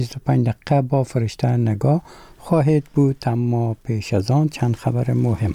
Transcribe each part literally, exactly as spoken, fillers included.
بیست و پنج دقیقه با فرشته نگاه خواهد بود، اما پیش از آن چند خبر مهم.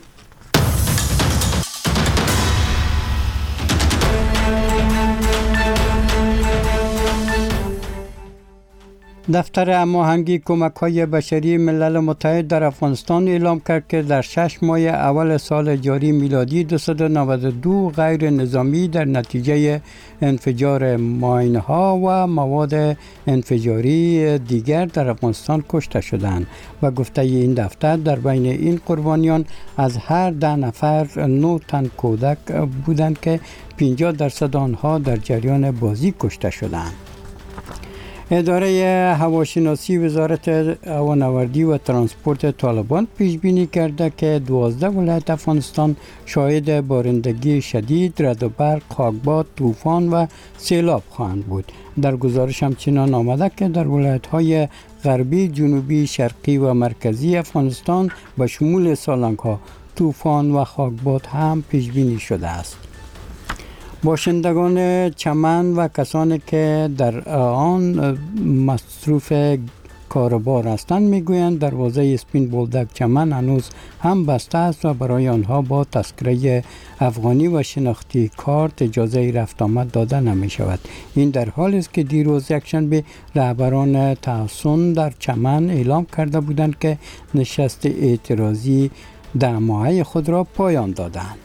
دفتر هماهنگی کمک‌های بشری ملل متحد در افغانستان اعلام کرد که در شش ماه اول سال جاری میلادی دویست و نود و دو غیر نظامی در نتیجه انفجار ماین‌ها و مواد انفجاری دیگر در افغانستان کشته شدند و گفته این دفتر در بین این قربانیان از هر ده نفر نه تن کودک بودند که پنجاه درصد آنها در جریان بازی کشته شدند. اداره هواشناسی وزارت هوانوردی و ترانسپورت طالبان پیش بینی کرده که دوازده ولایت افغانستان شاهد بارندگی شدید، رعد و برق، خاکباد، طوفان و سیلاب خواهند بود. در گزارش همچنان آمده که در ولایت‌های غربی، جنوبی، شرقی و مرکزی افغانستان به شمول سالنگ‌ها، طوفان و خاکباد هم پیش بینی شده است. باشندگان چمن و کسانی که در آن مصروف کاربار هستند میگویند دروازه اسپین بولدک چمن هنوز هم بسته است و برای آنها با تذکره افغانی و شناختی کارت اجازه رفت آمد داده نمی شود. این در حالی است که دیروز یکشنبه رهبران تحصن در چمن اعلام کرده بودند که نشست اعتراضی ده ماهه خود را پایان دادند.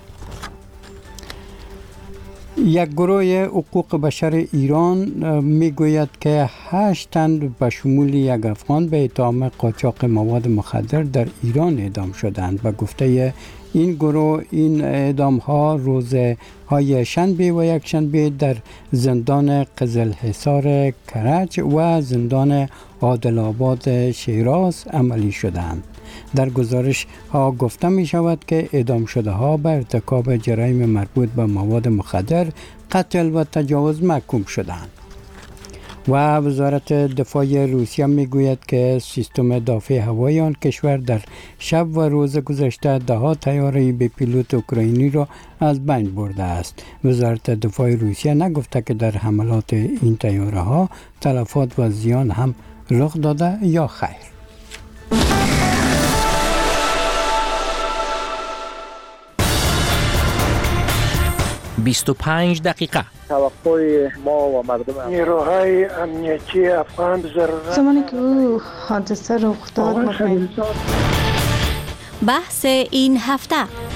یک گروه حقوق بشر ایران میگوید که هشت تن به شمول یک افغان به اتهام قاچاق مواد مخدر در ایران اعدام شدند و گفته این گروه این اعدام ها روز های شنبه و یک شنبه در زندان قزلحصار کرج و زندان عادل آباد شیراز عملی شدند. در گزارش ها گفته می شود که اعدام شده ها به ارتکاب جرایم مربوط به مواد مخدر، قتل و تجاوز محکوم شدند. و وزارت دفاع روسیه می گوید که سیستم دفاع هوایی آن کشور در شب و روز گذشته ده ها طیاره به پیلوت اوکراینی را از بین برده است. وزارت دفاع روسیه نگفته که در حملات این طیاره ها تلفات و زیان هم رخ داده یا خیر. بیست و پنج دقیقه. توقع ما و مردم نیروهای امنیتی افغان ضرورت زمانی که او حادثه رخ داد بحث این هفته.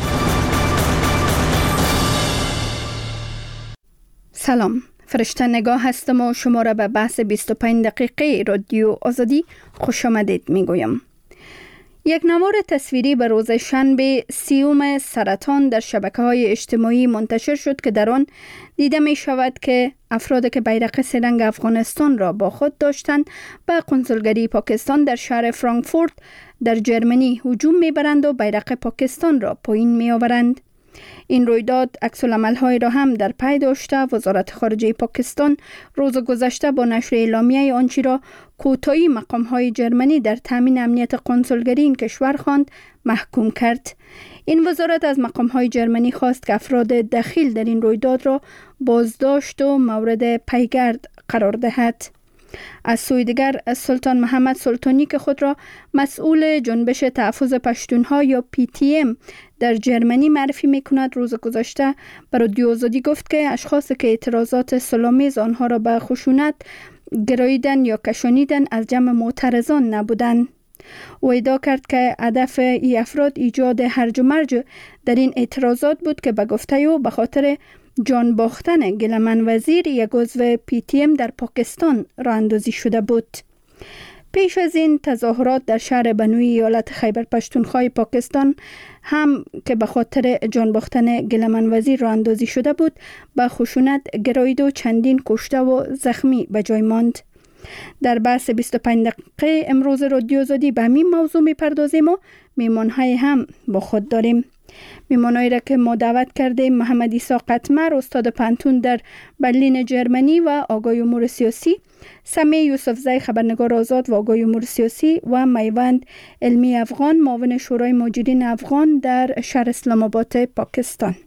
سلام، فرشته نگاه هستم و شما را به بحث بیست و پنج دقیقه رادیو آزادی خوش آمدید میگویم. یک نوار تصویری به روز شنبه سیوم سرطان در شبکه‌های اجتماعی منتشر شد که در آن دیده می شود که افرادی که بیرق سه‌رنگ افغانستان را با خود داشتند به قنسولگری پاکستان در شهر فرانکفورت در جرمنی هجوم می برند و بیرق پاکستان را پایین می آورند. این رویداد عکس‌العمل‌های را هم در پی داشته وزارت خارجه پاکستان روز گذشته با نشر اعلامیه آنچه را کوتاهی مقام‌های جرمنی در تامین امنیت قنسولگری این کشور خواند محکوم کرد. این وزارت از مقام‌های جرمنی خواست که افراد دخیل در این رویداد را بازداشت و مورد پیگرد قرار دهد. از سوی دیگر سلطان محمد سلطانی که خود را مسئول جنبش تحفظ پشتونها یا پی تی ام در جرمنی معرفی می کند روز گذشته بر رادیو آزادی گفت که اشخاصی که اعتراضات صلح‌آمیز آنها را به خشونت گراییدن یا کشانیدن از جمع معترضان نبودند. او ادعا کرد که هدف ای افراد ایجاد هرج و مرج در این اعتراضات بود که به گفته او به خاطر جان باختن گلمن وزیر یک عضو پی تی ام در پاکستان راه اندازی شده بود. پیش از این تظاهرات در شهر بنوی ایالت خیبر پشتونخوا پاکستان هم که به خاطر جان باختن گلمن وزیر راه اندازی شده بود به خشونت گرایید و چندین کشته و زخمی به جای ماند. در بحث بیست و پنج دقیقه امروز رادیو آزادی به همین موضوع میپردازیم و میمانهای هم با خود داریم. میمانایی را که ما دعوت کردیم محمد عیسی قطمر استاد پانتون در برلین جرمنی و آگاه امور سیاسی، سمیع یوسفزی خبرنگار آزاد و آگاه امور سیاسی و میوند علمی افغان معاون شورای مهاجرین افغان در شهر اسلام آباد پاکستان.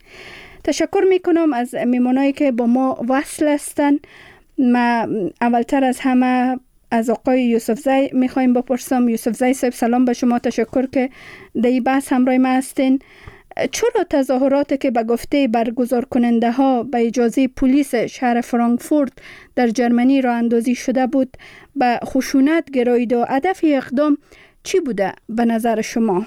تشکر میکنم از میمانایی که با ما وصل هستند. ما اولتر از همه از آقای یوسفزی میخوایم بپرسم. یوسفزی صاحب سلام به شما، تشکر که در این بحث همراه ما هستین. چرا تظاهراتی که به گفته برگزار کننده ها به اجازه پلیس شهر فرانکفورت در جرمنی راه اندازی شده بود به خشونت گرایید و هدف اقدام چی بوده به نظر شما؟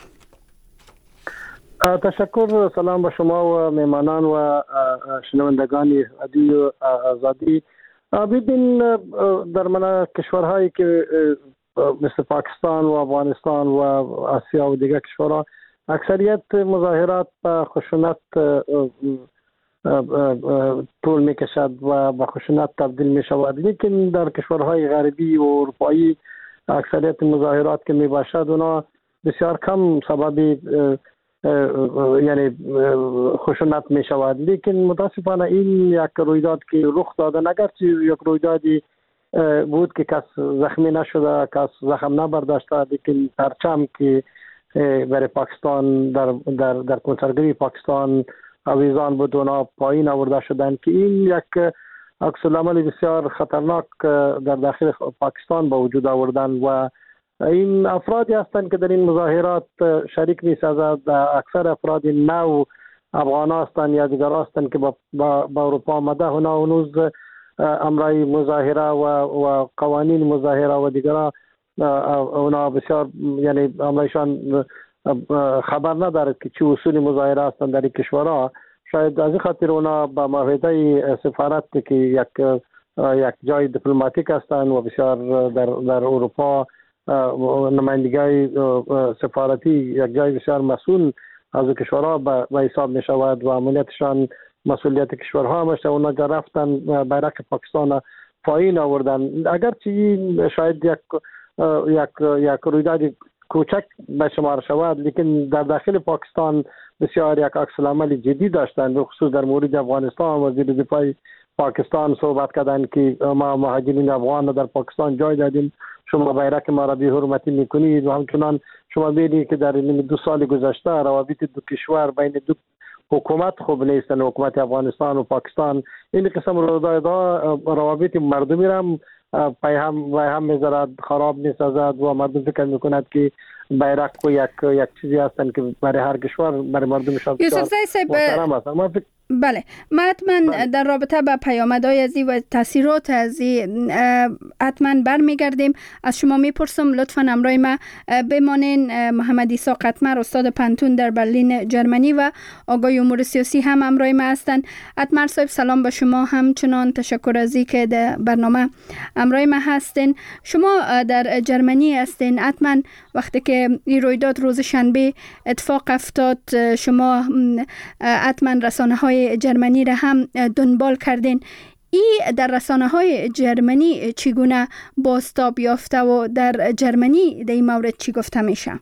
تشکر. سلام به شما و میمانان و شنوندگان رادیو آزادی. ببین، در من کشورهایی که مثل پاکستان و افغانستان و آسیا و دیگر کشورها اکثریت مظاهرات به خشونت طول می کشد و به خشونت تبدیل می شود، لیکن در کشورهای غربی و اروپایی اکثریت مظاهرات که می باشد اونا بسیار کم سبب یعنی خشونت می شود. لیکن متاسفانه این یک رویداد که رخ داده، اگرچه یک رویدادی بود که کس زخمی نشده، کس زخم نبرداشته، لیکن پرچم که برای پاکستان در در در کنسرگری پاکستان آویزان بود اونا پایین آورده شدن که این یک عکس العمل بسیار خطرناک در داخل پاکستان به وجود آوردن و این افرادی هستند که در این مظاهرات شریک می‌سازند. اکثر افراد نو افغان هستند یا دیگر هستند که با با اروپا آمده، اونا هنوز امرای مظاهره و و قوانین مظاهره و دیگر اونا بسیار یعنی امرایشان خبر ندارد که چه اصول مظاهره هستند در این کشورها. شاید از این خاطر اونا با معاهده سفارت که یک یک جای دیپلماتیک هستند و بسیار در در اروپا نمایندگی سفارتی یک جای بسیار مسئول از کشورها به حساب می شود و عملیاتشان مسئولیت کشورها میشه. اونا که رفتن بیرق پاکستان پایین آوردن، اگرچه این شاید یک یک یک رویداد کوچک به شمار شود، لیکن در داخل پاکستان بسیار یک عکس العمل جدی داشتند. به خصوص در مورد افغانستان وزیر دفاع پاکستان صحبت کردند که ما مهاجرین افغان در پاکستان جای دادیم، شما بیرق ما را بی حرمتی میکنید و همچنان شما ببینید که در این دو سال گذشته روابط دو کشور بین دو حکومت خوب نیستن، حکومت افغانستان و پاکستان. این قسم رویدادها روابط مردمی را پیهم پیهم می‌ذارد، خراب می‌سازد و مردم فکر می‌کند که بیرق و یک یک چیزی هستند که برای هر کشور برای مردمشان محترم است. ما فکر بله، ما حتما در رابطه با پیامدهای از این و تاثیرات از این حتما برمیگردیم. از شما میپرسم لطفا همراه ما بمانین. محمد عیسی قطمر استاد پانتون در برلین جرمنی و آقای امور سیاسی هم همراه ما هستند. قطمر صاحب سلام به شما، همچنان تشکر از اینکه در برنامه همراه ما هستین. شما در جرمنی هستین، حتما وقتی که این رویداد روز شنبه اتفاق افتاد شما حتما رسانه های جرمنی را هم دنبال کردین. این در رسانه های جرمنی چگونه بازتاب یافته و در جرمنی در این مورد چی گفته میشه؟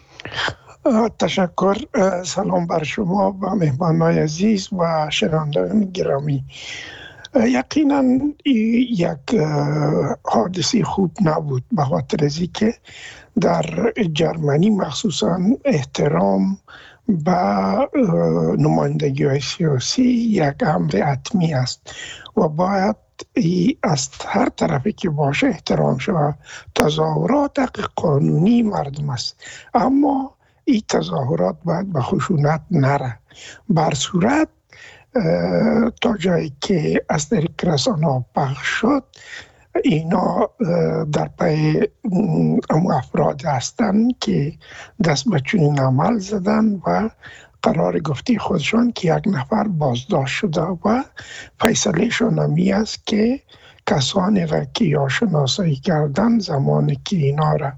تشکر. سلام بر شما و مهمانان عزیز و شنوندگان گرامی. یقینا یک حادثه خوب نبود، به خاطر از اینکه در جرمنی مخصوصا احترام با نمایندگی های سیاسی یک امر حتمی است و باید از هر طرفی که باشه احترام شود. تظاهرات حق قانونی مردم است، اما این تظاهرات باید به خشونت نره. بر صورت تا جایی که از طریق رسانه پخش شد، اینا در پی ام افراد هستند که دست به چنین عمل زدن و قرار گفته خودشان که یک نفر بازداشت شده و فیصله شان همی است که کسانی را که یا شناسایی کردن زمانی که اینا را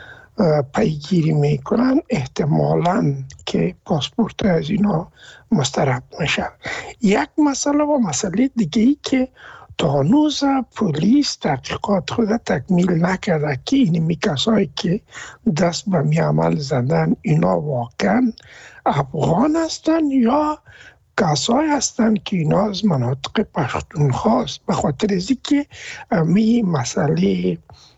پیگیری میکنن احتمالاً که پاسپورت از اینا مسترد میشه. یک مسئله و مسئله دیگه ای که تا هنوز پلیس تحقیقات خود تکمیل نکرده که اینمی کسایی که دست به می عمل زدن اینا واقعا افغان هستن یا کسایی هستن که اینا از مناطق پشتونخوا است. به خاطر از اینکه می مسئله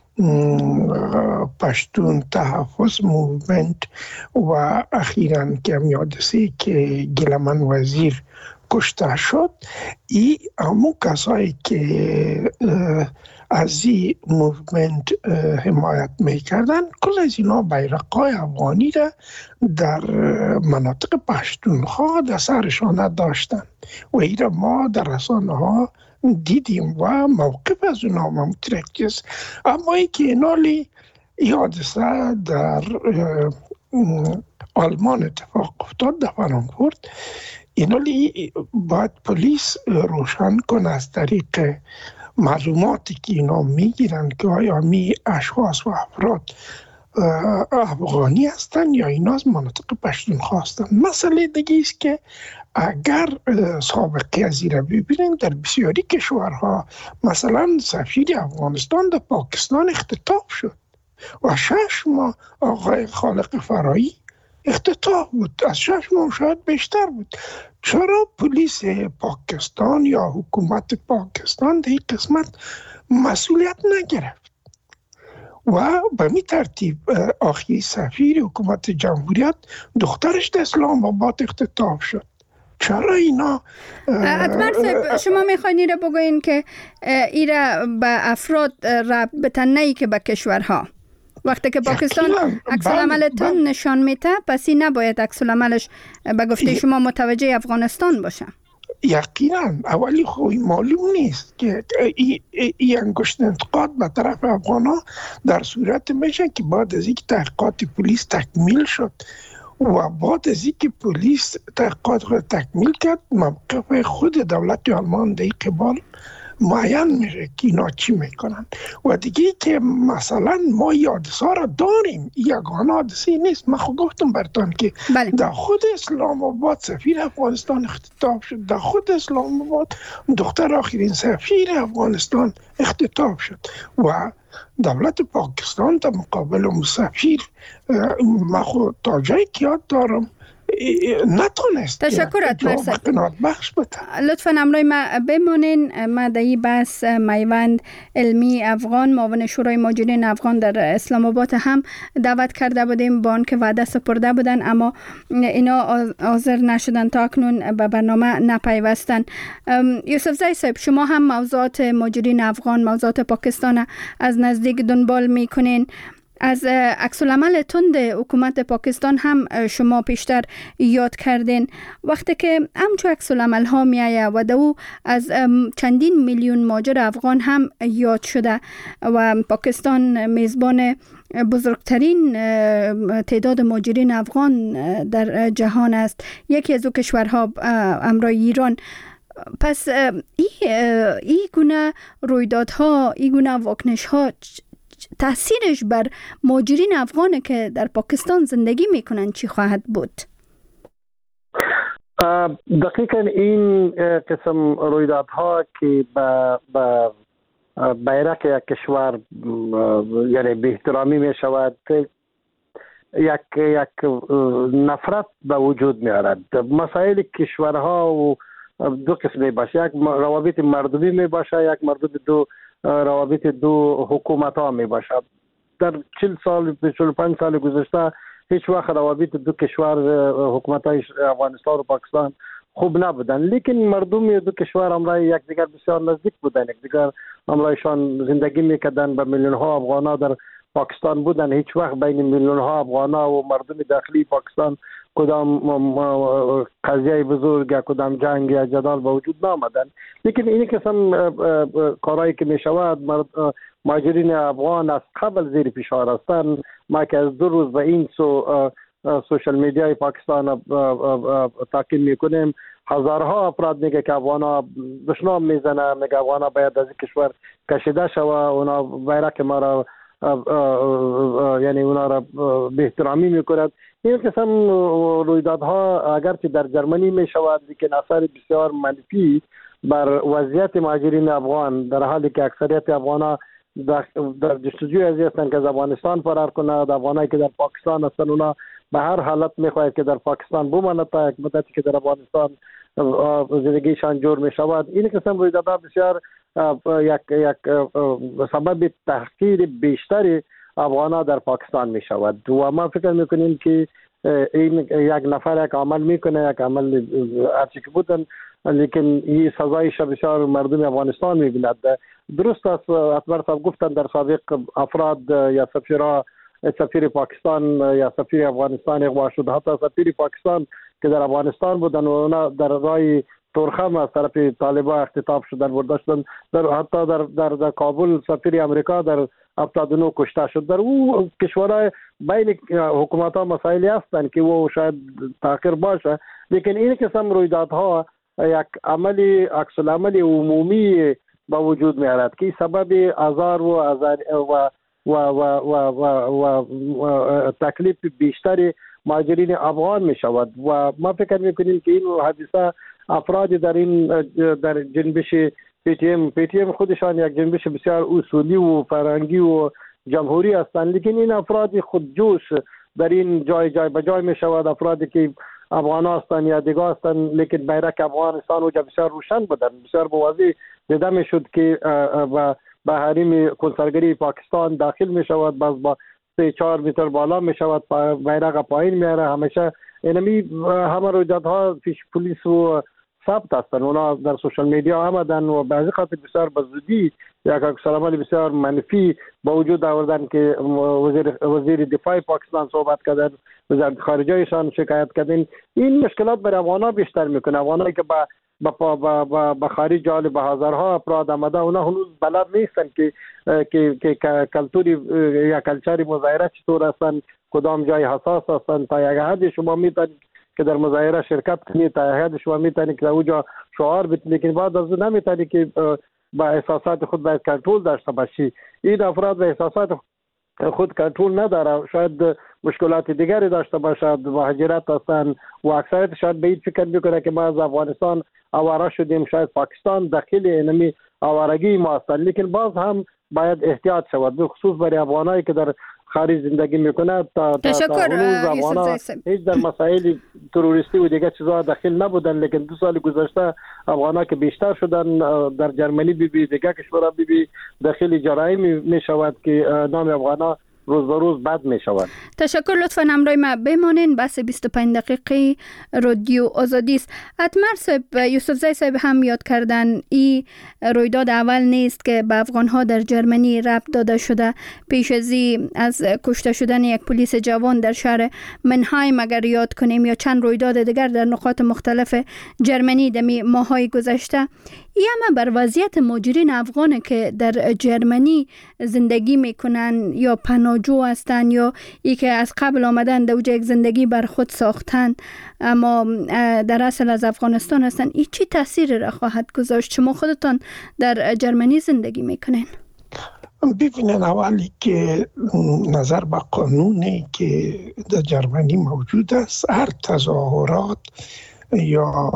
پشتون تحفظ موومنت و اخیراً که می حادثه که گلمن وزیر کشته شد، ای همون کسایی که از این موومنت حمایت میکردن. کل از اینا بیرقای افغانی را در مناطق پشتونخوا در سرشان داشتن و این را ما در رسانه ها دیدیم و موقف از اونا مترکز. اما ای که اینالی این حادثه در آلمان اتفاق افتاد در فرانکفورت، اینالی باید پلیس روشن کنه از طریق معلوماتی که اینا میگیرن که آیا می اشخاص و افراد افغانی هستن یا اینا از مناطق پشتونخوا هستن. مسئله دیگه است که اگر سابقه از این را ببینیم در بسیاری کشورها، مثلا سفیر افغانستان در پاکستان اختطاف شد و شش ماه آقای خالق فرایی اختطاف بود، از شش ماه شاید بیشتر بود. چرا پلیس پاکستان یا حکومت پاکستان در این قسمت مسئولیت نگرفت؟ و به می ترتیب آخی سفیر حکومت جمهوریت دخترش در اسلام آباد اختطاف شد. چرا اینا اتمر صاحب شما میخواین این را بگوین که این را به افراد ربط بتنهی که به کشورها وقتی که پاکستان عکس العملتون نشان میده، پس این نباید عکس العملش به گفته شما متوجه افغانستان باشه؟ یقینا. اولی خوی معلوم نیست که این انگشت انتقاد به طرف افغانا در صورت میشه که بعد از اینکه تحقیقات پلیس تکمیل شد و بعد از اینکه پلیس تحقیقات خود تکمیل کرد، موقف خود دولت آلمان در این قبال معین میشه که اینا چی میکنن. و دیگه که مثلا ما یادسا را داریم، یگانه حادثه نیست. من خود گفتم برتان که بله. در خود اسلام آباد سفیر افغانستان اختطاف شد، در خود اسلام آباد دختر آخرین سفیر افغانستان اختطاف شد و دولت پاکستان در مقابل مسافر من خود تا جایی که یاد دارم نتونست. تشکر اتمر صاحب. بخش بده. لطفاً امروی ما بمانین. ما در این بحث میوند علمی افغان معاون شورای مهاجرین افغان در اسلام آباد هم دعوت کرده بودیم، با آنکه وعده سپرده بودن اما اینا حاضر نشدن، تا اکنون به برنامه نپیوستن. یوسف زی صاحب، شما هم موضوعات مهاجرین افغان، موضوعات پاکستان از نزدیک دنبال میکنین. از عکس العمل تند حکومت پاکستان هم شما پیشتر یاد کردین. وقتی که همچو عکس العمل ها می آید و دو از چندین میلیون مهاجر افغان هم یاد شده و پاکستان میزبان بزرگترین تعداد مهاجرین افغان در جهان است، یکی از او کشورها همراه ایران. پس این ای گونه رویدادها، این گونه واکنش‌ها تأثیرش بر مهاجرین افغان که در پاکستان زندگی میکنن چی خواهد بود؟ دقیقاً این قسم رویدادها که به بیرق یک کشور یعنی به احترامی می شود، یک یک نفرت به وجود می آورد. مسائل کشورها و دو قسمی باشه، یک روابط مردمی می باشه، یک مربوط دو روابط دو حکومت ها می باشد. در چهل سال چهل و پنج سال گذشته هیچ وقت روابط دو کشور، حکومت های افغانستان و پاکستان خوب نبودن، لیکن مردم دو کشور همراه یکدیگر بسیار نزدیک بودن، یکدیگر همراهشان زندگی میکردن. به میلیون ها افغان ها در پاکستان بودن. هیچ وقت بین میلیون ها افغان ها و مردم داخلی پاکستان کدام قضیه بزرگ یا کدام جنگ یا جدال به وجود نامدن. لیکن این قسم کارهایی که می شود، مهاجرین افغان از قبل زیر فشار هستند. ما که از دو روز به این سو سوشل میدیای پاکستان تعقیب میکنیم، هزارها افراد میگه که افغانا دشنام میزنه، میگه افغانا باید از کشور کشیده شوه، اونا بیرق ما را یعنی اونا را به احترامی میکند. این قسم رویدادها اگرچه در جرمنی میشود، لیکن اثر بسیار منفی بر وضعیت مهاجرین افغان، در حالی که اکثریت افغانا در در جستجوی از هستند که از افغانستان فرار کنند. افغانایی که در پاکستان هستند اونا به هر حالت میخواهند که در پاکستان بمانند تا یک مدتی که در افغانستان زندگیشان جور میشود. این قسم رویدادها بسیار یک یک سبب تحقیر بیشتری افغانا در پاکستان میشود و ما فکر میکنیم که این یک نفر یک عمل میکنه، یک عمل هرچی که بودن لیکن این سزایش بسیار مردم افغانستان می‌بیند. درست است اکبر صاحب گفتن در سابق افراد یا سفیرا سفیر پاکستان یا سفیر افغانستان اغوا شد، حتی سفیر پاکستان که در افغانستان بودن و اونا در رای تورخم از طرف طالبان اختطاف شدن برده شدن، در حتی در در, در کابل سفیر امریکا در هفتاد و نه کشته شد. در او کشورهای بین حکومت ها مسائلی هستند که او شاید تاخیر باشه، لیکن این قسم رویدادها یک عملی عکس العمل عمومی با وجود میارد که سبب آزار و آزار و و و و و, و, و تکلیف بیشتر مهاجرین افغان می شود و ما فکر میکنیم که این حادثه افراد در این در جنبش پی تی ام پی تی ام خودشان یک جنبش بسیار اصولی و فرهنگی و جمهوری هستند، لیکن این افراد خودجوش در این جای جای به جای می شود، افرادی که افغان هستند یا دیگه هستند لیکن بیرق افغانستان و بسیار روشن بودند، بسیار بوازی دیده می شد که به حریم کنسرگری پاکستان داخل می شود، باز با سه چهار متر بالا می شود، بیرق پایین میاره. همیشه اینمی همه رویدادها پیش پلیس و ثبت هستند، اونا در سوشال میدیا آمدن و بعضی خاطر بسیار بزودی یا که سلامت بسیار منفی با وجود آوردن که وزیر وزیر دفاع پاکستان صحبت کردن، وزارت خارجهشان شکایت کردن. این مشکلات برای افغان‌ها بیشتر میکنه. افغانایی که با با با با خارج جال به هزارها افراد آمده، اونا هنوز بلد نیستن که که که کلتوری یا کلچری مظاهره چطور هستن، کدام جای حساس هستن. تا یک حد شما میتونید که در مظاهره شرکت کنید، تا یک حد شما میتونید که اونجا شعار بتونید، لیکن بعد از اون نمیتونید که با احساسات خود باید کنترل داشته باشی. این افراد به احساسات خود کنترل نداره، شاید مشکلات دیگری داشته باشد، مهاجرت هستن و اکثریت شاید به این فکر میکنه که ما از افغانستان آواره شدیم، شاید پاکستان داخل اینمی آوارگی ما هستن، لیکن باز هم باید احتیاط شود، به خصوص برای افغانایی که در خارج زندگی میکنه. تا تشکر افغانا هیچ در مسائل تروریستی و دیگه چیزها داخل نبودن، لیکن دو سال گذشته افغانا که بیشتر شدن، در جرمنی بی بی دیگه کشورها بی بی داخل جرایم می شود که نام افغانا روز به روز بد می شود. تشکر. لطفاً همراه ما بمانین. بس بیست و پنج دقیقه رادیو آزادی است. اتمر صاحب، یوسف زی صاحب هم یاد کردن این رویداد اول نیست که به افغان ها در جرمنی ربط داده شده. پیش از این از کشته شدن یک پلیس جوان در شهر منهایم اگر یاد کنیم یا چند رویداد دیگر در نقاط مختلف جرمنی دمی ماهای گذشته، این همه بر وضعیت مهاجرین افغان که در جرمنی زندگی میکنن یا پناهجو هستن یا ای که از قبل آمدن در یک زندگی بر خود ساختن اما در اصل از افغانستان هستن، این چی تاثیر را خواهد گذاشت؟ شما خودتان در جرمنی زندگی میکنین. ببینن اولی که نظر به قانونی که در جرمنی موجود است، هر تظاهرات یا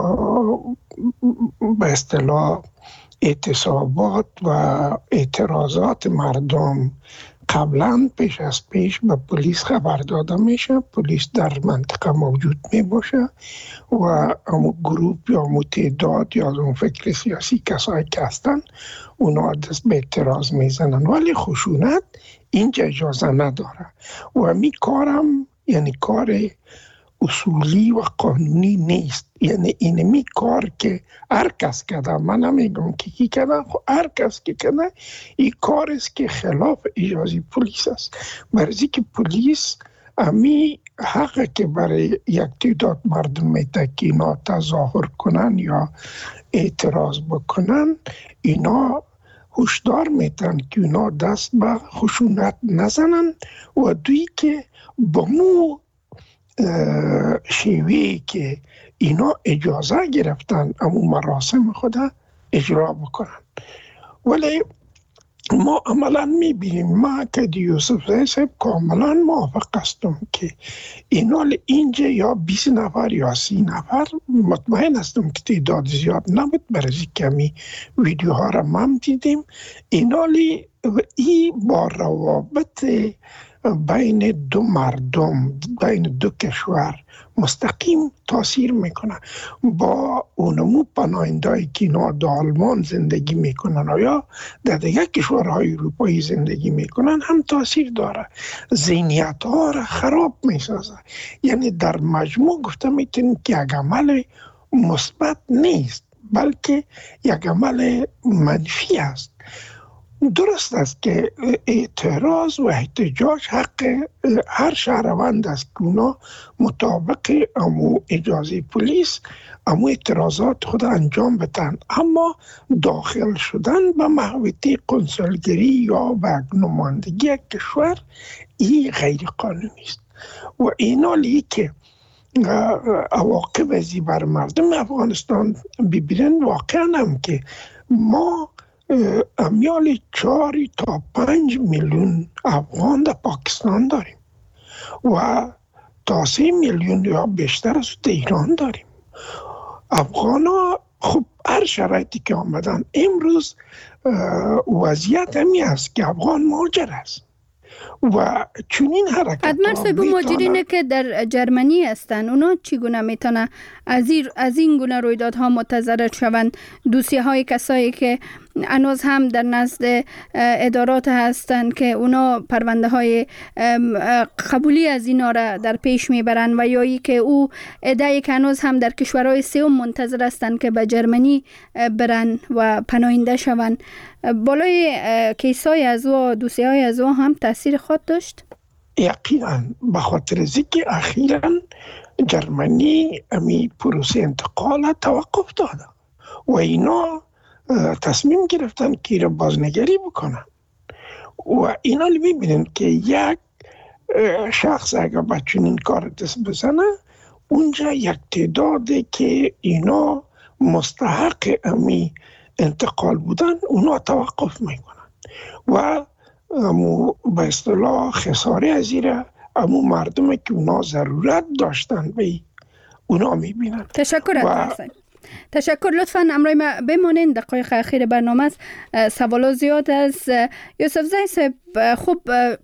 به اصطلاح اعتصابات و اعتراضات مردم قبلا پیش از پیش به پلیس خبر داده میشه. پلیس در منطقه موجود می باشه و امو گروپ یا امو تعداد یا اون فکر سیاسی کسایی که هستن اونا دست به اعتراض میزنن، ولی خشونت اینجا اجازه نداره و می کارم یعنی کار اصولی و قانونی نیست. یعنی اینمی کار که هر کس کرده، من نمیگم که کی کرده، خب هر کس که کرده این کار است که خلاف اجازه پلیس است. برای که پلیس امی حق که برای یک تعداد مردم میده که اینا تظاهر کنن یا اعتراض بکنن، اینا هشدار میتن که اینا دست به خشونت نزنن و دوی که با مو شیوهی که اینا اجازه گرفتن امو مراسم خدا اجرا بکنن. ولی ما عملا میبینیم، ما که یوسف زی صاحب کاملا موافق هستم که اینا اینجا یا بیست نفر یا سی نفر، مطمئن هستم که تعداد زیاد نبود، برای کمی ویدیوها را ما دیدیم، اینا ای با روابط بین دو مردم، بین دو کشور مستقیم تاثیر میکنه. با اونمو پناهنده‌ای که اینا در آلمان زندگی میکنن یا در دیگه کشورهای اروپایی زندگی میکنن هم تاثیر داره، ذهنیت ها را خراب میسازه. یعنی در مجموع گفته میتونیم که یک عمل مثبت نیست، بلکه یک عمل منفی است. درست است که اعتراض و احتجاج حق هر شهروند است که اونا مطابق امو اجازه پلیس امو اعتراضات خود انجام بدن، اما داخل شدن به محوطه کنسولگری یا به نمایندگی کشور این غیر قانونی است و این حالی که عواقب ازی بر مردم افغانستان ببینن. واقعا هم که ما امیال چاری تا پنج میلیون افغان در پاکستان داریم و تا سه میلیون یا بیشتر از ایران داریم. افغان ها خب هر شرایطی که آمدن امروز وضعیت همی است که افغان مهاجر است و چنین حرکت ادمر صاحب مهاجرینه که در جرمنی هستن اونا چگونه میتونه از این از این گونه رویدادها متضرر شوند؟ دوسیه های کسایی که هنوز هم در نزد ادارات هستند که اونا پرونده های قبولی از اینا را در پیش میبرن و یا ای که او ادعی که هنوز هم در کشورهای سوم منتظر هستند که به جرمنی برن و پناهنده شوند. بالای کیسای از او دوسیه های از او هم تاثیر خود داشت؟ یقینا، به خاطر از اینکه اخیراً جرمنی امی پروسه انتقال توقف داده و اینا تصمیم گرفتن که را بازنگری بکنن و اینا رو میبینن که یک شخص اگر با چنین کار دست بزنه اونجا یک تعداده که اینا مستحق امی انتقال بودن اونا توقف میکنن و امو به اصطلاح خساره از ایره امو مردم که اونا ضرورت داشتن به اونا میبینن. تشکر و... تشکر. لطفاً امروی ما بمانین. دقایق اخیر برنامه است. سوالات زیاد است. یوسف زی صاحب، خوب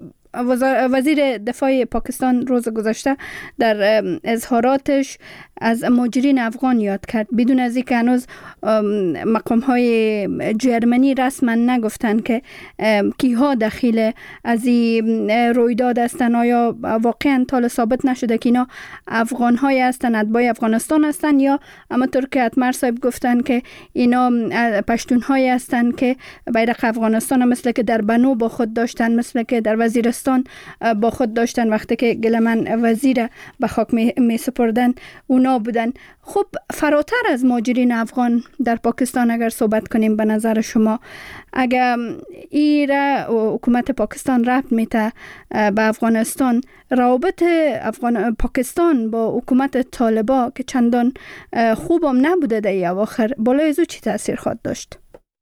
وزیر دفاع پاکستان روز گذشته در اظهاراتش از مهاجرین افغان یاد کرد، بدون از اینکه هنوز مقام های جرمنی رسما نگفتن که کیها دخیل از این رویداد هستن. آیا واقعا تا ثابت نشده که اینا افغان های هستن، اتباع افغانستان هستن، یا اما طور که اتمر صاحب گفتن که اینا پشتون های هستن که بیرق افغانستان مثل که در بنو با خود داشتن، مثل که در وزیرستان با خود داشتن وقتی که گلمن وزیر به خاک می, می سپردن اونا بودن. خب فراتر از مهاجرین افغان در پاکستان اگر صحبت کنیم، به نظر شما اگر ایره حکومت پاکستان ربط میته به افغانستان، روابط افغان پاکستان با حکومت طالبا که چندان خوبم نبوده در اواخر، بالای ازو چی تاثیر خواهد داشت؟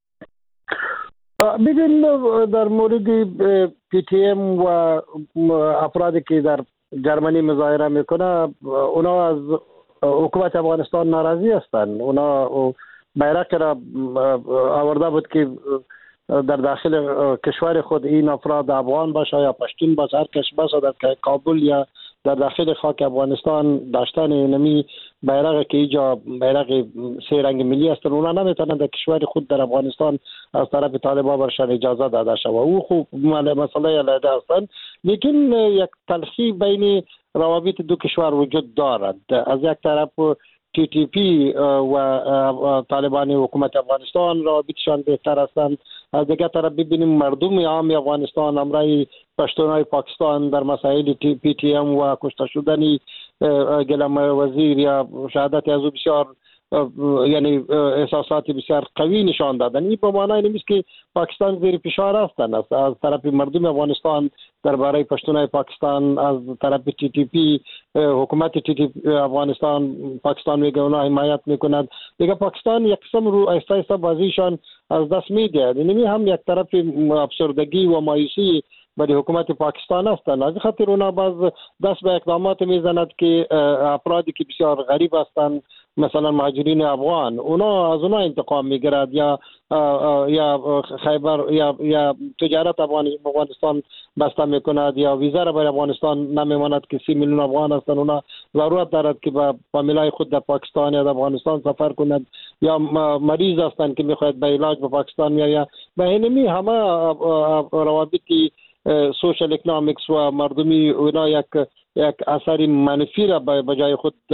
ببین، در مورد پی تی ام و افرادی که در جرمنی مظاهره میکنه اونا از حکومت افغانستان ناراضی هستند. اونا بیرق را آورده بود که در داخل کشور خود این افراد افغان باشه یا پشتون باشه، هر کس باشه در کابل یا در داخل خاک افغانستان داشتن نمی بیرق که اینجا بیرق سه رنگ ملی هستن، اونا نمیتونن در کشور خود در افغانستان از طرف طالبان برشان اجازه داده شود. او خوب مسئله علیحده هستن، لیکن یک تلخی بین روابط دو کشور وجود دارد. از یک طرف تی تی پی و طالبان حکومت افغانستان روابطشان بهتر هستند، از دیگر طرف ببینیم مردم عام افغانستان همراه پشتونای پاکستان در مسائل پی تی ام و کشته شدن گلم وزیر یا شهادت از او بسیار یعنی احساسات بسیار قوی نشان دادن. این به معنای نیست که پاکستان زیر فشار هستند. از طرف مردم افغانستان درباره پشتونای پاکستان، از طرف تی تی پی حکومت تی تی پی افغانستان پاکستان میگه اونا حمایت میکند. دیگه پاکستان یک قسم رو ایستا ایستا بازیشان از دست میده. یعنی هم یک طرف ابسوردگی و مایوسی برای حکومت پاکستان هستند. از خاطر اونا باز دست به اقدامات میزند که افرادی که بسیار غریب هستند، مثلا مهاجرین افغان، اونا از اونا انتقام میگیرد یا یا خیبر یا یا تجارت افغانستان بسته میکند یا ویزا را برای افغانستان نمیماند که سی میلیون افغان هستند. اونا ضرورت دارد که با فامیلای خود در پاکستان یا در افغانستان سفر کند، یا مریض هستند که میخواهد به علاج به پاکستان میآید. یا به اینمی همه روابطی سوشال اکنامیکس و مردمی اونا یک یک اثر منفی را به جای خود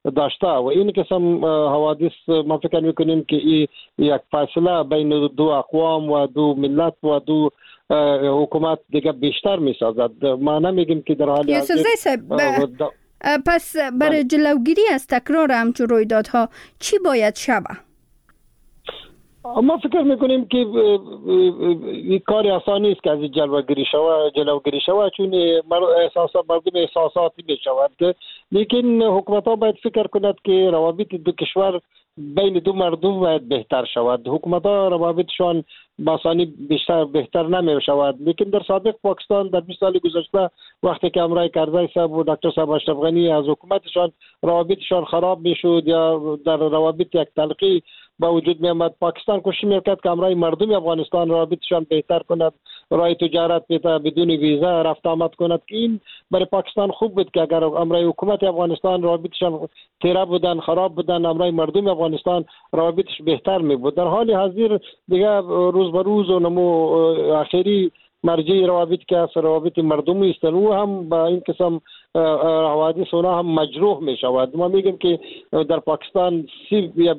داشته و این قسم حوادث ما فکر میکنیم که این یک فاصله بین دو اقوام و دو ملت و دو حکومت دیگه بیشتر میسازد. ما نمیگیم که در حال یوسف زی صاحب، پس برای جلوگیری از تکرار همچون رویدادها چی باید شود؟ ما فکر میکنیم که این کار آسانی است که از جلوگیری شود جلوگیری شود چون احساسات مردم احساساتی میشود، لیکن حکومت ها باید فکر کند که روابط دو کشور بین دو مردم باید بهتر شود. حکومت ها روابطشان باسانی بیشتر بهتر نمی شود، لیکن در سابق پاکستان در بیست سال گذشته وقتی که امرای کرزی صاحب و دکتر صاحب اشرف غنی از حکومتشان روابطشان خراب میشد یا در روابط یک تلقی با وجود می آمد، پاکستان کوشش میکرد که امرای مردم افغانستان روابطشان بهتر کند، راه تجارت بدون ویزا رفت آمد کند. این برای پاکستان خوب بود که اگر امرای حکومت افغانستان روابطشان تیره بودن خراب بودن، امرای مردم افغانستان روابطش بهتر می بود. در حال حاضر دیگه روز به روز و نمو آخری مرجع روابط که از روابط مردمی است و هم با این قسم حوادث اونا هم مجروح می شود. ما میگیم که در پاکستان سی یا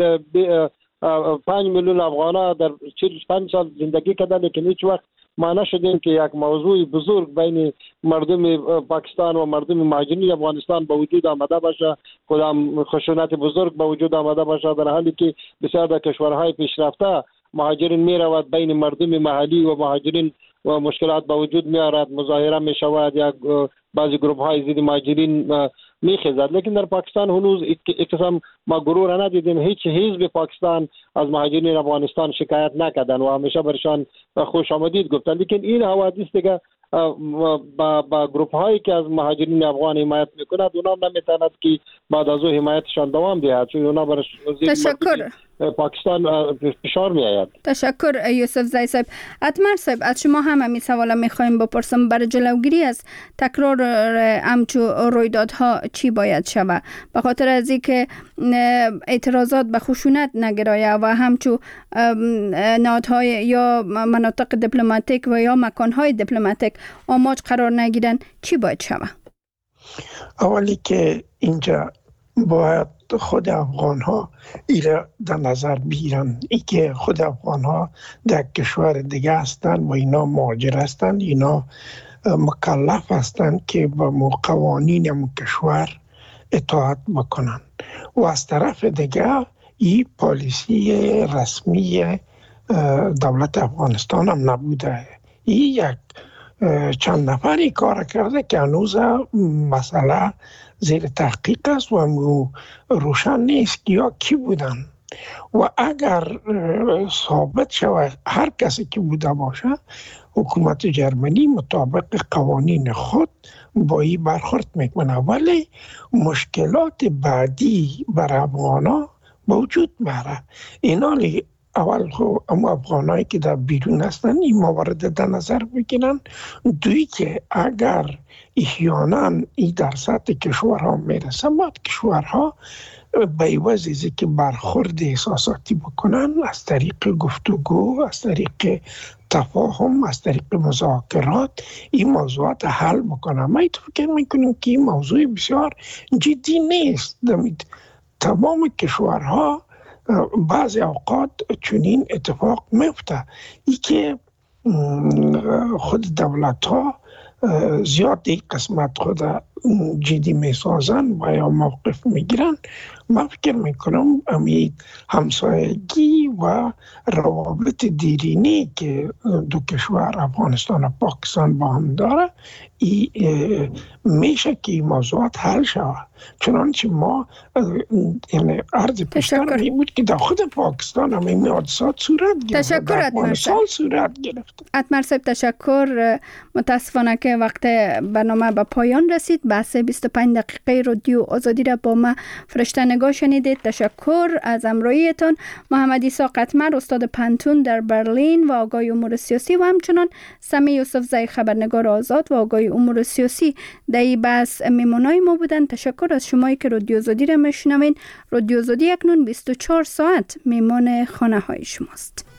پنج میلیون افغان در چهل و پنج سال زندگی کردن، لیکن هیچ وقت ما نشدیم که یک موضوع بزرگ بین مردم پاکستان و مردم مهاجرین افغانستان به وجود آمده باشه، کدام خشونت بزرگ به وجود آمده باشه، در حالی که بسیار در کشورهای پیشرفته مهاجرین می رود بین مردم محلی و مهاجرین و مشکلات به وجود می آورد، مظاهره می شود یا بعضی گروه های ضد مهاجرین می خیزد. لیکن در پاکستان هنوز یک قسم ما غرور ندیدیم، هیچ حزب پاکستان از مهاجرین افغانستان شکایت نکردن و همیشه برشان خوش آمدید گفتن. لیکن این حوادث دیگه با با گروه هایی که از مهاجرین افغان حمایت میکند اونا نمیتواند که بعد از او حمایتشان دوام دهد، چون اونا برش تشکر پاکستان فشار می آید. تشکر یوسف زی صاحب. اتمر صاحب، از شما هم همین سوال میخوایم بپرسم، برای جلوگیری از تکرار همچو رویدادها چی باید شود؟ به خاطر از اینکه اعتراضات به خشونت نگرایه و همچو نهادهای یا مناطق دیپلماتیک و یا مکانهای دیپلماتیک آماج قرار نگیرن چی باید شود؟ اولی که اینجا باید خود افغان ها ایره در نظر بگیرن، ای که خود افغان ها در کشور دیگه هستن و اینا مهاجر هستن، اینا مکلف هستن که با قوانین مو کشور اطاعت بکنن و از طرف دیگه این پالیسی رسمی دولت افغانستان هم نبوده. این یک چند نفری کار کرده که هنوز مسئله زیر تحقیق است و روشن نیست که یا کی بودن و اگر ثابت شود هر کسی که بوده باشه حکومت جرمنی مطابق قوانین خود با این برخورد میکنه، ولی مشکلات بعدی بر افغانا وجود میاره. اینا اول خو اما افغانایی که در بیرون هستن این موارد در نظر بگیرن، دوی که اگر احیانا این در سطح کشورها میرسه باید کشورها به عوض از که برخورد احساساتی بکنن از طریق گفتگو، از طریق تفاهم، از طریق مذاکرات این موضوعات حل بکنن. ما فکر میکنیم که این موضوع بسیار جدی نیست. تمام کشورها بعضی اوقات چنین اتفاق میفته، ای که خود دولت ها زیاد این قسمت خود جدی میسازن و یا موقف میگیرن. من فکر میکنم امی همسایگی و روابط دیرینی که دو کشور افغانستان و پاکستان با هم داره ای میشه که این موضوعات حل شود. چنانچه ما یعنی عرض پیشتر می بود که در خود پاکستان هم این حادثات صورت گرفت، تشکر افغانستان صورت گرفت. اتمر صاحب تشکر. متاسفانه که وقت برنامه به پایان رسید. بحث بیست و پنج دقیقه رادیو آزادی را با ما فرشته نگاه شنیدید. تشکر از همراهیتان. محمد عیسی قطمر استاد پنتون در برلین و آگاه امور سیاسی و همچنان سمی یوسف زی خبرنگار آزاد و آگاه امور سیاسی در این بحث میمونای ما بودن. تشکر از شمایی که رادیو آزادی را میشنوین. رادیو آزادی اکنون بیست و چهار ساعت میمان خانه های شماست.